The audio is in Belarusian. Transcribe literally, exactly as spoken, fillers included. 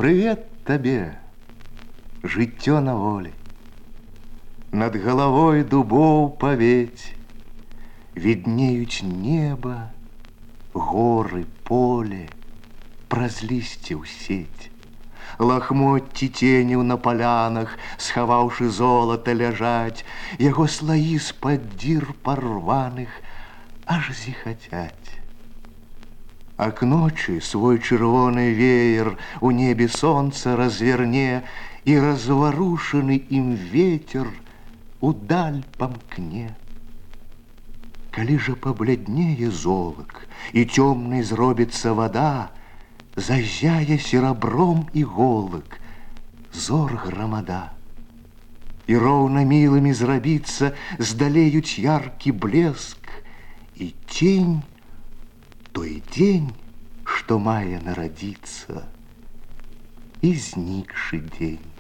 Привет табе, жыццё на волі. Над галавой дубоў павець, віднеюць неба, горы, поле, праз лісце ў сеть. Лахмотці ценяў на палянах, схаваўшы золата, ляжаць, яго слаі з-пад дзір парваных аж зіхацяць. А к ночы свой чырвоны веер у небе сонца разверне, і разварушаны ім ветер удаль памкне. Калі жа пабляднее золак і цёмнай зробіцца вада, зазяе серабром іголак зор грамада. І роўна мілымі зрабіцца здалеюць яркі блеск і цень той дзень, што мае нарадзіцца, і знікшы дзень.